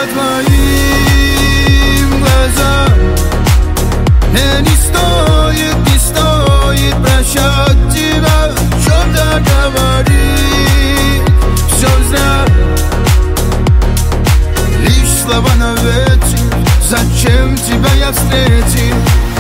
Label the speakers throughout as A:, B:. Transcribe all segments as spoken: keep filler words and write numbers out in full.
A: твоим глазам. Мне не стоит, не стоит прощать тебя, о чем-то говорить, все зря. Лишь слова на ветер, зачем тебя я встретил?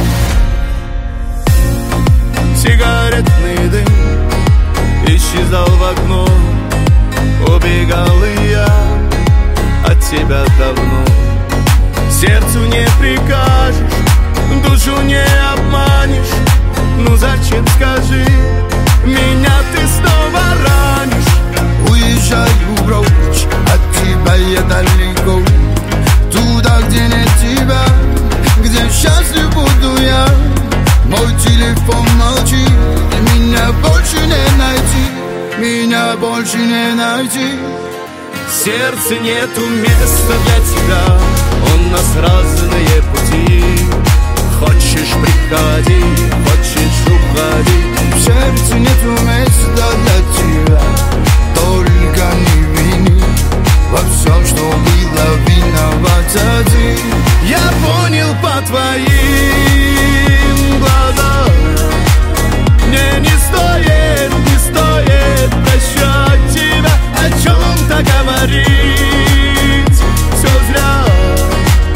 A: Сигаретный дым исчезал в окно, убегал и я от тебя давно. Сердцу не прикажешь, душу не обманешь. Ну зачем, скажи, меня ты снова ранишь? Уезжаю прочь, от тебя я далеко, туда, где нет тебя, где счастлив буду я. Мой телефон молчит, меня больше не найти, меня больше не найти.
B: В сердце нету места для тебя, у нас разные пути. Хочешь — приходи, хочешь — уходи.
A: В сердце нету места для тебя, только не вини. Во всем, что было, виноват один.
B: Я понял по твоим глазам, мне не стоит, не стоит прощать тебя, о чем-то говорить, все зря.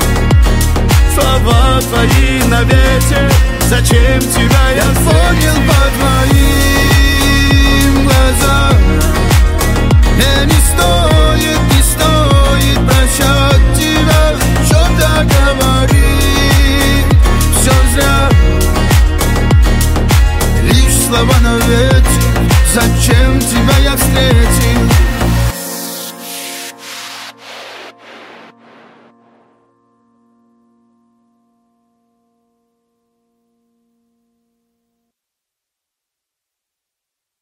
B: Слова твои на ветер, зачем тебя я
A: понял по